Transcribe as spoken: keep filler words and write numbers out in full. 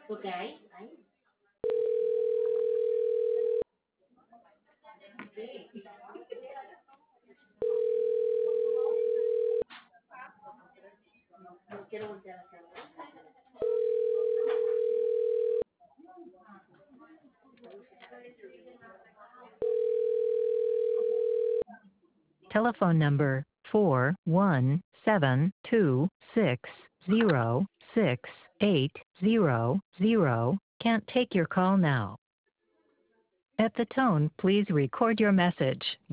Okay. Telephone number four one seven two six zero six eight zero zero can't take your call now. At the tone, please record your message.